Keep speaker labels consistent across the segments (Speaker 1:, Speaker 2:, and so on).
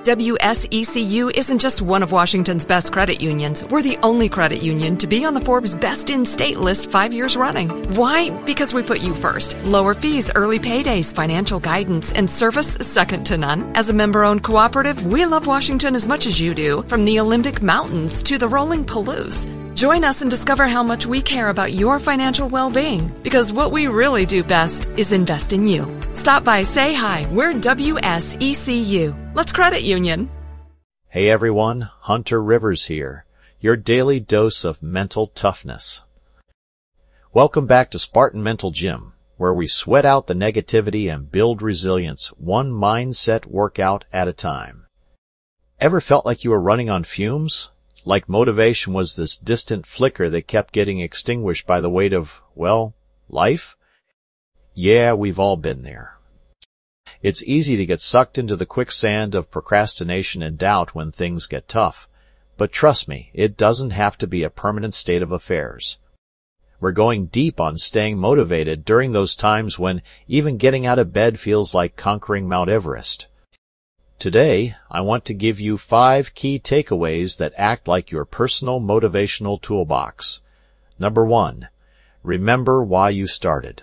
Speaker 1: WSECU isn't just one of Washington's best credit unions. We're the only credit union to be on the Forbes Best in State list 5 years running. Why? Because we put you first. Lower fees, early paydays, financial guidance, and service second to none. As a member-owned cooperative, we love Washington as much as you do, from the Olympic Mountains to the rolling Palouse. Join us and discover how much we care about your financial well-being, because what we really do best is invest in you. Stop by, say hi. We're WSECU. Let's credit union.
Speaker 2: Hey everyone, Hunter Rivers here, your daily dose of mental toughness. Welcome back to Spartan Mental Gym, where we sweat out the negativity and build resilience one mindset workout at a time. Ever felt like you were running on fumes? Like motivation was this distant flicker that kept getting extinguished by the weight of, well, life? Yeah, we've all been there. It's easy to get sucked into the quicksand of procrastination and doubt when things get tough. But trust me, it doesn't have to be a permanent state of affairs. We're going deep on staying motivated during those times when even getting out of bed feels like conquering Mount Everest. Today, I want to give you 5 key takeaways that act like your personal motivational toolbox. Number 1, remember why you started.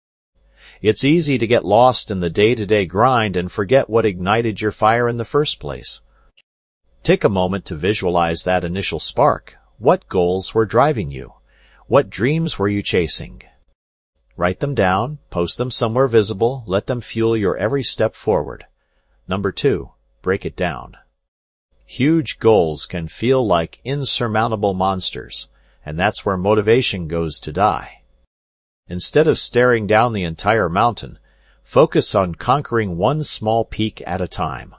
Speaker 2: It's easy to get lost in the day-to-day grind and forget what ignited your fire in the first place. Take a moment to visualize that initial spark. What goals were driving you? What dreams were you chasing? Write them down, post them somewhere visible, let them fuel your every step forward. Number 2, break it down. Huge goals can feel like insurmountable monsters, and that's where motivation goes to die. Instead of staring down the entire mountain, focus on conquering one small peak at a time.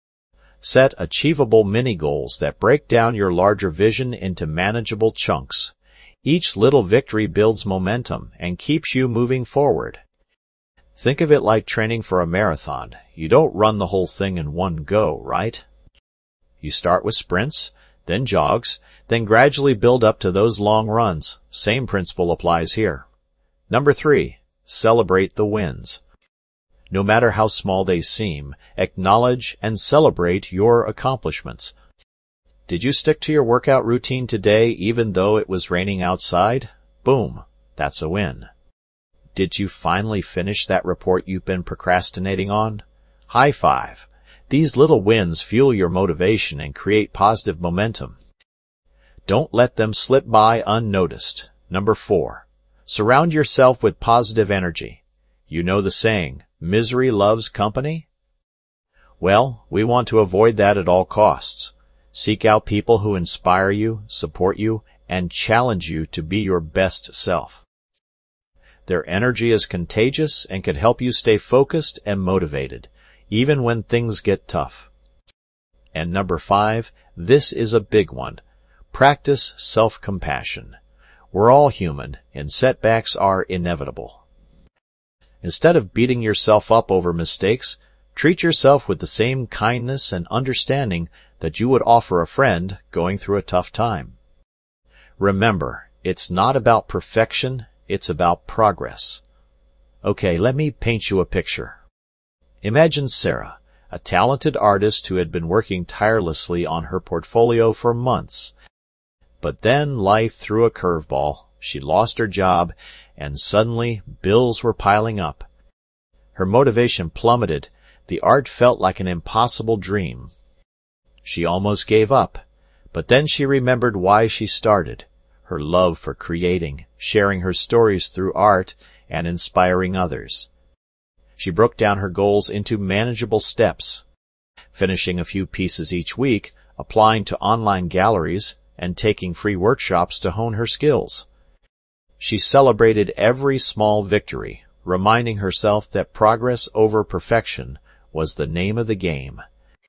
Speaker 2: Set achievable mini-goals that break down your larger vision into manageable chunks. Each little victory builds momentum and keeps you moving forward. Think of it like training for a marathon. You don't run the whole thing in one go, right? You start with sprints, then jogs, then gradually build up to those long runs. Same principle applies here. Number 3, celebrate the wins. No matter how small they seem, acknowledge and celebrate your accomplishments. Did you stick to your workout routine today even though it was raining outside? Boom, that's a win. Did you finally finish that report you've been procrastinating on? High five. These little wins fuel your motivation and create positive momentum. Don't let them slip by unnoticed. Number 4, surround yourself with positive energy. You know the saying, misery loves company? Well, we want to avoid that at all costs. Seek out people who inspire you, support you, and challenge you to be your best self. Their energy is contagious and can help you stay focused and motivated, even when things get tough. And number 5, this is a big one. Practice self-compassion. We're all human, and setbacks are inevitable. Instead of beating yourself up over mistakes, treat yourself with the same kindness and understanding that you would offer a friend going through a tough time. Remember, it's not about perfection, it's about progress. Okay, let me paint you a picture. Imagine Sarah, a talented artist who had been working tirelessly on her portfolio for months. But then life threw a curveball. She lost her job, and suddenly bills were piling up. Her motivation plummeted. The art felt like an impossible dream. She almost gave up, but then she remembered why she started. Her love for creating, sharing her stories through art, and inspiring others. She broke down her goals into manageable steps, finishing a few pieces each week, applying to online galleries, and taking free workshops to hone her skills. She celebrated every small victory, reminding herself that progress over perfection was the name of the game.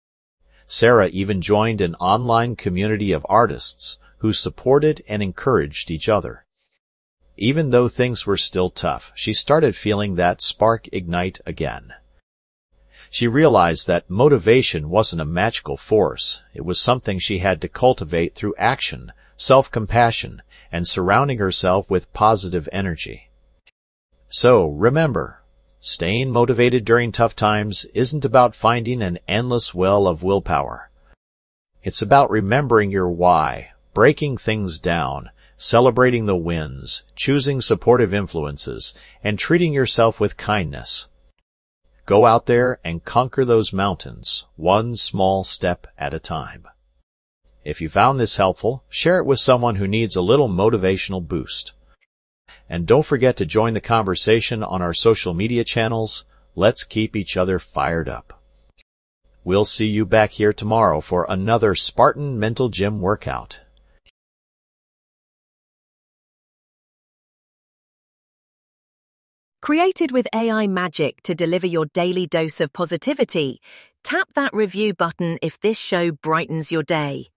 Speaker 2: Sarah even joined an online community of artists who supported and encouraged each other. Even though things were still tough, she started feeling that spark ignite again. She realized that motivation wasn't a magical force. It was something she had to cultivate through action, self-compassion, and surrounding herself with positive energy. So, remember, Staying motivated during tough times isn't about finding an endless well of willpower. It's about remembering your why, breaking things down, celebrating the wins, choosing supportive influences, and treating yourself with kindness. Go out there and conquer those mountains, one small step at a time. If you found this helpful, share it with someone who needs a little motivational boost. And don't forget to join the conversation on our social media channels. Let's keep each other fired up. We'll see you back here tomorrow for another Spartan Mental Gym workout.
Speaker 3: Created with AI magic to deliver your daily dose of positivity, tap that review button if this show brightens your day.